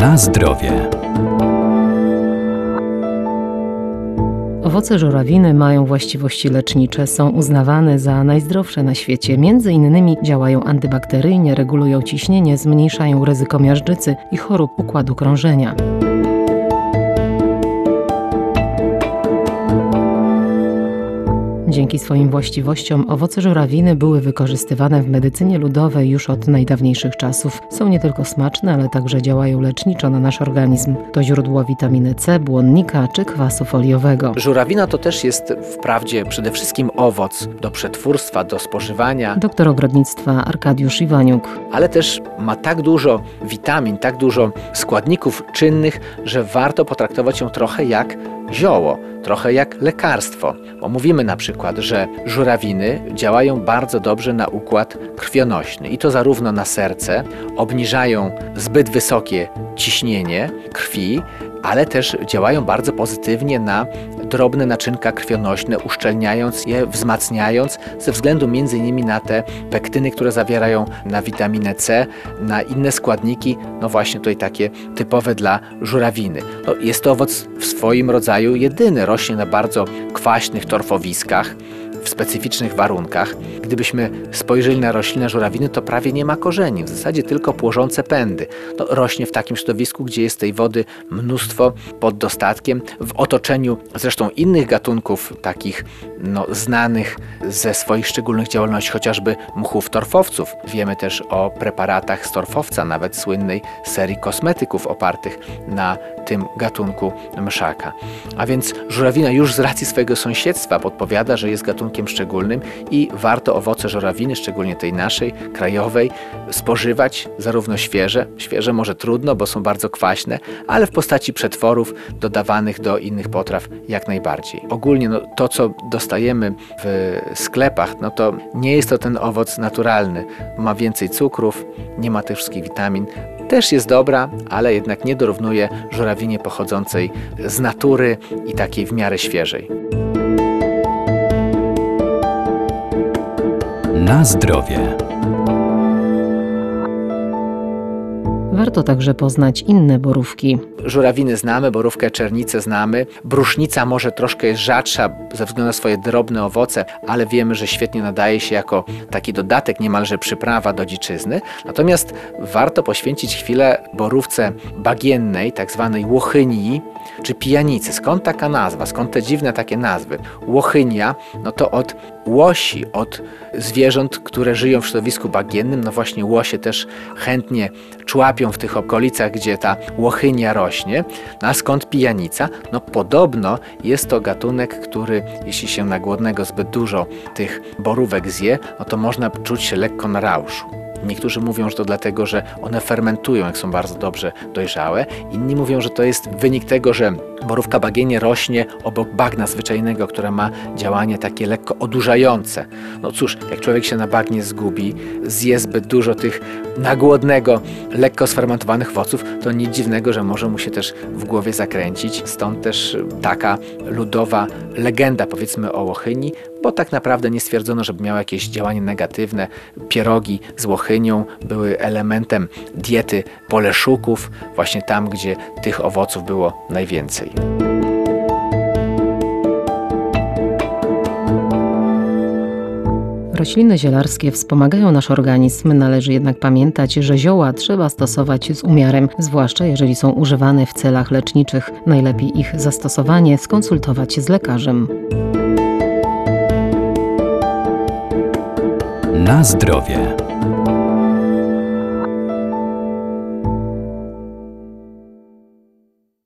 Na zdrowie. Owoce żurawiny mają właściwości lecznicze, są uznawane za najzdrowsze na świecie. Między innymi działają antybakteryjnie, regulują ciśnienie, zmniejszają ryzyko miażdżycy i chorób układu krążenia. Dzięki swoim właściwościom owoce żurawiny były wykorzystywane w medycynie ludowej już od najdawniejszych czasów. Są nie tylko smaczne, ale także działają leczniczo na nasz organizm. To źródło witaminy C, błonnika czy kwasu foliowego. Żurawina to też jest wprawdzie przede wszystkim owoc do przetwórstwa, do spożywania. Doktor ogrodnictwa Arkadiusz Iwaniuk. Ale też ma tak dużo witamin, tak dużo składników czynnych, że warto potraktować ją trochę jak zioło, trochę jak lekarstwo. Bo mówimy na przykład, że żurawiny działają bardzo dobrze na układ krwionośny i to zarówno na serce, obniżają zbyt wysokie ciśnienie krwi, ale też działają bardzo pozytywnie na drobne naczynka krwionośne, uszczelniając je, wzmacniając ze względu m.in. na te pektyny, które zawierają, na witaminę C, na inne składniki, no właśnie tutaj takie typowe dla żurawiny. No, jest to owoc w swoim rodzaju jedyny, rośnie na bardzo kwaśnych torfowiskach, w specyficznych warunkach. Gdybyśmy spojrzeli na roślinę żurawiny, to prawie nie ma korzeni, w zasadzie tylko płożące pędy. No, rośnie w takim środowisku, gdzie jest tej wody mnóstwo pod dostatkiem, w otoczeniu zresztą innych gatunków, takich znanych ze swoich szczególnych działalności, chociażby mchów torfowców. Wiemy też o preparatach z torfowca, nawet słynnej serii kosmetyków opartych na tym gatunku mszaka. A więc żurawina już z racji swojego sąsiedztwa podpowiada, że jest gatunkiem szczególnym i warto owoce żurawiny, szczególnie tej naszej, krajowej, spożywać zarówno świeże może trudno, bo są bardzo kwaśne, ale w postaci przetworów dodawanych do innych potraw jak najbardziej. Ogólnie to, co dostajemy w sklepach, to nie jest to ten owoc naturalny. Ma więcej cukrów, nie ma tych wszystkich witamin. Też jest dobra, ale jednak nie dorównuje żurawinie pochodzącej z natury i takiej w miarę świeżej. Na zdrowie. Warto także poznać inne borówki. Żurawiny znamy, borówkę czernicę znamy. Brusznica może troszkę jest rzadsza ze względu na swoje drobne owoce, ale wiemy, że świetnie nadaje się jako taki dodatek, niemalże przyprawa do dziczyzny. Natomiast warto poświęcić chwilę borówce bagiennej, tak zwanej łochyni czy pijanicy. Skąd taka nazwa? Skąd te dziwne takie nazwy? Łochynia, to od łosi, od zwierząt, które żyją w środowisku bagiennym. Właśnie łosie też chętnie człapią w tych okolicach, gdzie ta łochynia rośnie. A skąd pijanica? Podobno jest to gatunek, który, jeśli się na głodnego zbyt dużo tych borówek zje, to można czuć się lekko na rauszu. Niektórzy mówią, że to dlatego, że one fermentują, jak są bardzo dobrze dojrzałe. Inni mówią, że to jest wynik tego, że borówka bagiennie rośnie obok bagna zwyczajnego, które ma działanie takie lekko odurzające. Cóż, jak człowiek się na bagnie zgubi, zje zbyt dużo tych na głodnego, lekko sfermentowanych owoców, to nic dziwnego, że może mu się też w głowie zakręcić. Stąd też taka ludowa legenda, powiedzmy, o łochyni, bo tak naprawdę nie stwierdzono, żeby miało jakieś działanie negatywne. Pierogi z łochynią były elementem diety Poleszuków, właśnie tam, gdzie tych owoców było najwięcej. Rośliny zielarskie wspomagają nasz organizm. Należy jednak pamiętać, że zioła trzeba stosować z umiarem, zwłaszcza jeżeli są używane w celach leczniczych. Najlepiej ich zastosowanie skonsultować z lekarzem. Na zdrowie.